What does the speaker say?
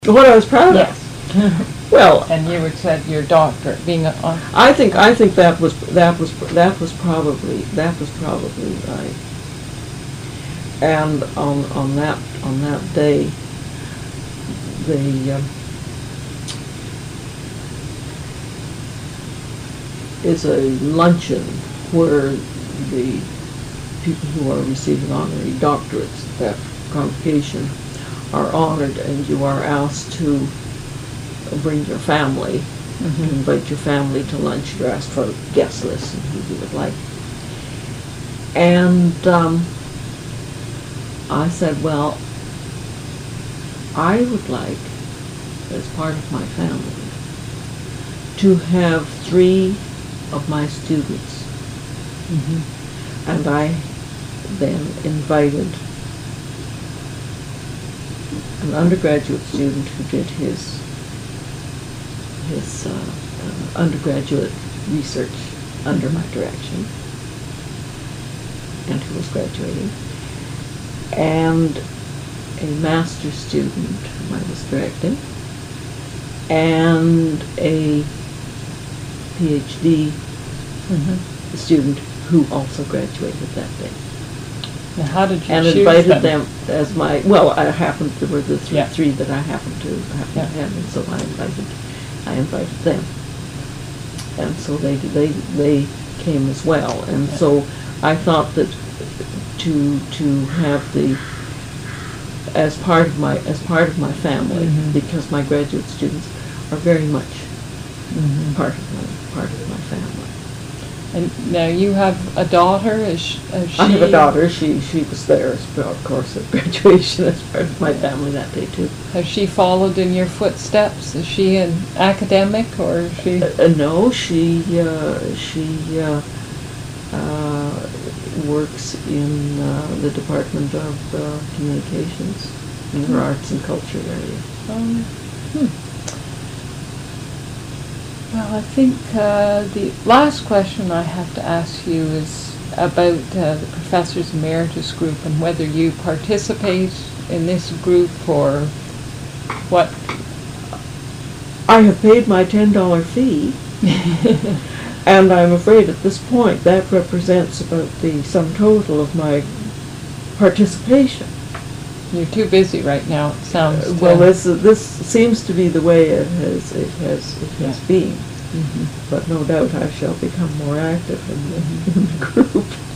What I was proud of? Yes. Well, And you had said your doctorate being a. I think that was probably right. And on that day, the is a luncheon where the people who are receiving honorary doctorates at that congregation are honored, and you are asked to bring your family, invite your family to lunch. You're asked for a guest list and who you would like. And I said, well, I would like, as part of my family, to have 3 of my students. And I then invited an undergraduate student who did his undergraduate research under my direction, and who was graduating, and a master's student whom I was directing, and a PhD student who also graduated that day. Now how did you And choose invited them as my, well, there were the three that I happened to have, and so I invited them. And so they came as well. And so I thought that to have as part of my family, because my graduate students are very much part of my family. And now you have a daughter. Is she? I have a daughter. She was there, of course, at graduation as part of my family that day too. Has she followed in your footsteps? Is she an academic, or is she? No, she works in the Department of Communications in her arts and culture area. Well, I think the last question I have to ask you is about the Professors Emeritus group and whether you participate in this group or what. I have paid my $10 fee, and I'm afraid at this point that represents about the sum total of my participation. You're too busy right now, it sounds. Well, this seems to be the way it has been, but no doubt I shall become more active in the group.